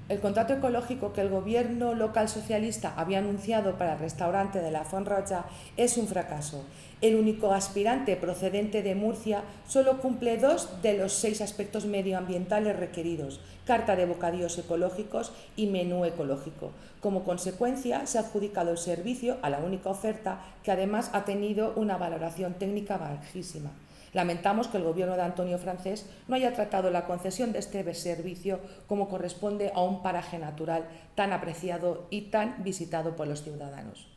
El contrato ecológico que el gobierno local socialista había anunciado para el restaurante de la Font Roja es un fracaso. El único aspirante procedente de Murcia solo cumple 2 de los 6 aspectos medioambientales requeridos: carta de bocadillos ecológicos y menú ecológico. Como consecuencia, se ha adjudicado el servicio a la única oferta, que además ha tenido una valoración técnica bajísima. Lamentamos que el gobierno de Antonio Francés no haya tratado la concesión de este servicio como corresponde a un paraje natural tan apreciado y tan visitado por los ciudadanos.